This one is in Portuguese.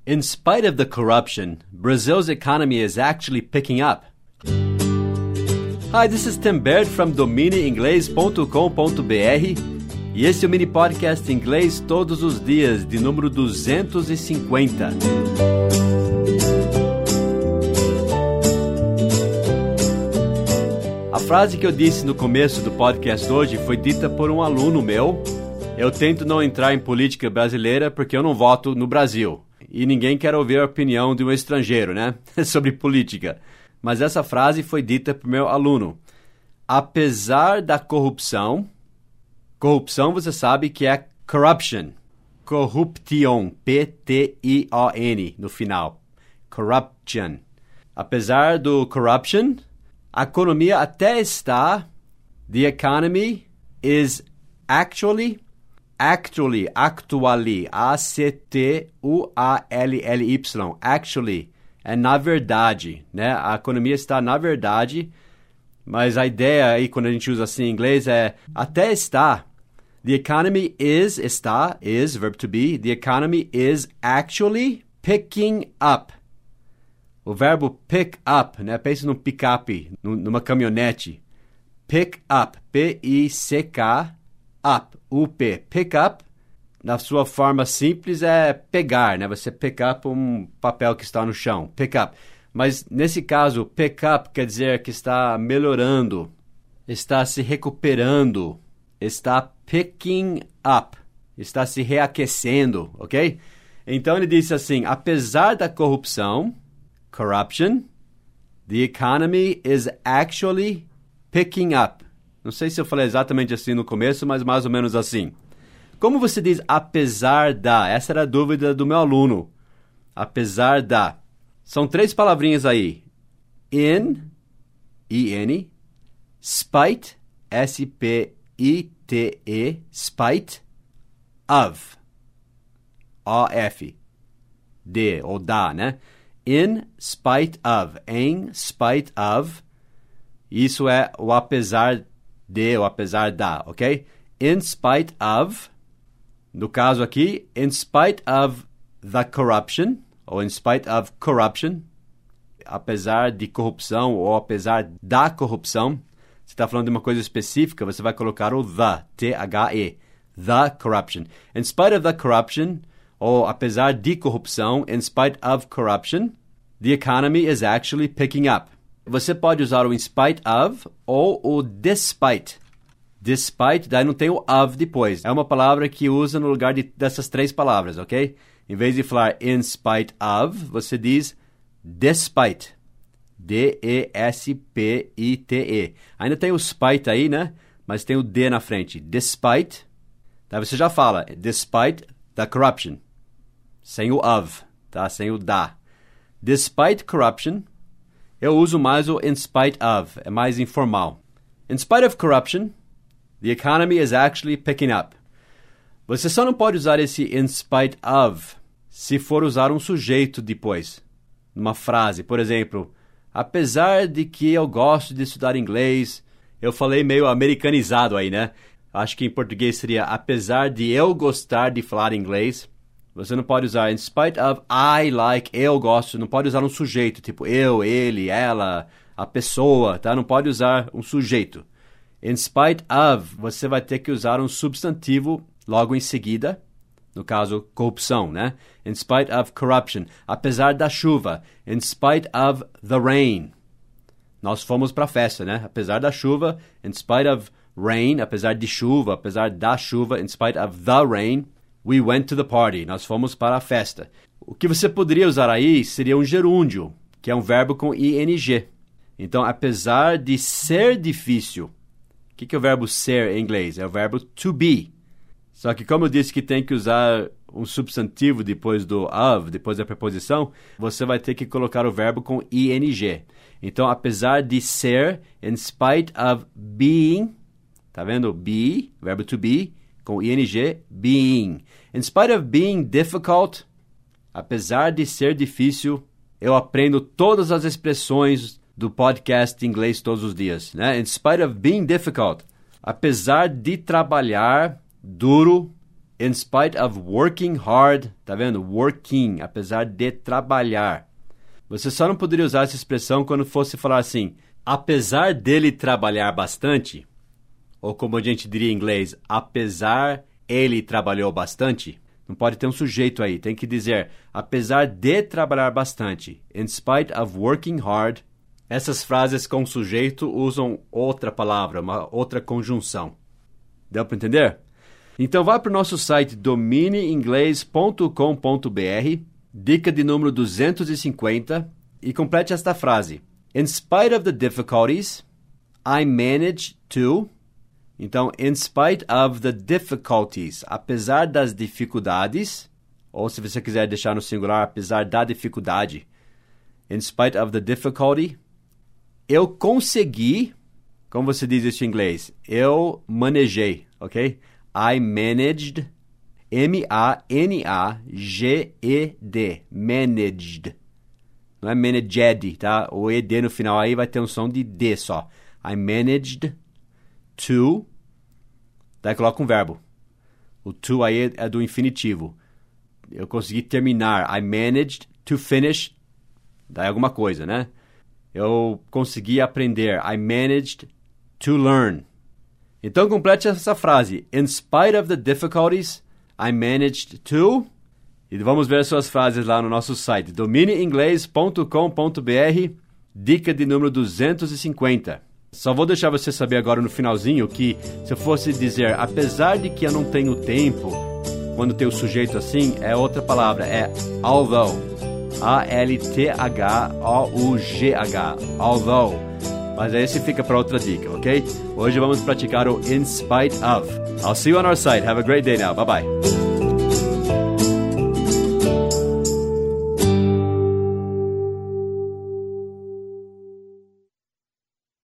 In spite of the corruption, Brazil's economy is actually picking up. Hi, this is Tim Baird from dominioinglês.com.br e esse é o mini podcast Inglês Todos os Dias, de número 250. A frase que eu disse no começo do podcast hoje foi dita por um aluno meu. Eu tento não entrar em política brasileira porque eu não voto no Brasil. E ninguém quer ouvir a opinião de um estrangeiro, né? Sobre política. Mas essa frase foi dita por meu aluno. Apesar da corrupção... Corrupção você sabe que é corruption. Corruption. P-T-I-O-N no final. Corruption. Apesar do corruption, a economia até está... The economy is actually... Actually. A-C-T-U-A-L-L-Y. Actually. É na verdade, né? A economia está na verdade, mas a ideia aí, quando a gente usa assim em inglês, é até está. The economy is, está, is, verb to be. The economy is actually picking up. O verbo pick up, né? Pense num pick-up, numa caminhonete. Pick up, P-I-C-K, up, U-P. Pick up, na sua forma simples, é pegar, né? Você pick up um papel que está no chão. Pick up. Mas, nesse caso, pick up quer dizer que está melhorando, está se recuperando, está picking up, está se reaquecendo, ok? Então, ele disse assim, apesar da corrupção, corruption, the economy is actually picking up. Não sei se eu falei exatamente assim no começo, mas mais ou menos assim. Como você diz apesar da? Essa era a dúvida do meu aluno. Apesar da. São 3 palavrinhas aí. In, I-N, spite, S-P-I-T-E, spite, of, O-F, de, ou da, né? In spite of, em spite of, isso é o apesar de, ou apesar da, ok? In spite of, no caso aqui, in spite of the corruption, ou in spite of corruption, apesar de corrupção ou apesar da corrupção, você está falando de uma coisa específica, você vai colocar o the, T-H-E, the corruption. In spite of the corruption, ou apesar de corrupção, in spite of corruption, the economy is actually picking up. Você pode usar o in spite of ou o despite. Despite, daí não tem o of depois. É uma palavra que usa no lugar dessas 3 palavras, ok? Em vez de falar in spite of, você diz despite. D-E-S-P-I-T-E. Ainda tem o spite aí, né? Mas tem o D na frente. Despite. Daí você já fala despite the corruption. Sem o of, tá? Sem o da. Despite corruption, eu uso mais o in spite of. É mais informal. In spite of corruption, the economy is actually picking up. Você só não pode usar esse in spite of se for usar um sujeito depois. Numa frase, por exemplo, apesar de que eu gosto de estudar inglês, eu falei meio americanizado aí, né? Acho que em português seria apesar de eu gostar de falar inglês. Você não pode usar in spite of I like, eu gosto. Não pode usar um sujeito, tipo eu, ele, ela, a pessoa, tá? Não pode usar um sujeito. In spite of, você vai ter que usar um substantivo logo em seguida. No caso, corrupção, né? In spite of corruption. Apesar da chuva. In spite of the rain. Nós fomos para a festa, né? Apesar da chuva. In spite of rain. Apesar de chuva. Apesar da chuva. In spite of the rain. We went to the party. Nós fomos para a festa. O que você poderia usar aí seria um gerúndio, que é um verbo com ing. Então, apesar de ser difícil. O que é o verbo ser em inglês? É o verbo to be. Só que como eu disse que tem que usar um substantivo depois do of, depois da preposição, você vai ter que colocar o verbo com ing. Então, apesar de ser, in spite of being, tá vendo? Be, verbo to be, com ing, being. In spite of being difficult, apesar de ser difícil, eu aprendo todas as expressões do podcast Inglês Todos os Dias, né? In spite of being difficult, apesar de trabalhar duro In spite of working hard, tá vendo? Working, apesar de trabalhar. Você só não poderia usar essa expressão quando fosse falar assim, apesar dele trabalhar bastante, ou como a gente diria em inglês, apesar ele trabalhou bastante. Não pode ter um sujeito aí, tem que dizer, apesar de trabalhar bastante. In spite of working hard. Essas frases com sujeito usam outra palavra, uma outra conjunção. Deu para entender? Então vá para o nosso site domineinglês.com.br, dica de número 250, e complete esta frase. In spite of the difficulties, I managed to... Então, in spite of the difficulties, apesar das dificuldades, ou se você quiser deixar no singular, apesar da dificuldade, in spite of the difficulty, eu consegui, como você diz isso em inglês? Eu manejei, ok? I managed, M-A-N-A-G-E-D, managed. Não é managed, tá? O E-D no final aí vai ter um som de D só. I managed to, daí coloca um verbo. O to aí é do infinitivo. Eu consegui terminar. I managed to finish, daí alguma coisa, né? Eu consegui aprender. I managed to learn. Então complete essa frase. In spite of the difficulties, I managed to... E vamos ver as suas frases lá no nosso site. domineinglês.com.br, dica de número 250. Só vou deixar você saber agora no finalzinho que se eu fosse dizer, apesar de que eu não tenho tempo, quando tem o sujeito assim, é outra palavra, é although. A-L-T-H-O-U-G-H. Although. Mas esse fica para outra dica, ok? Hoje vamos praticar o in spite of. I'll see you on our site. Have a great day now. Bye-bye.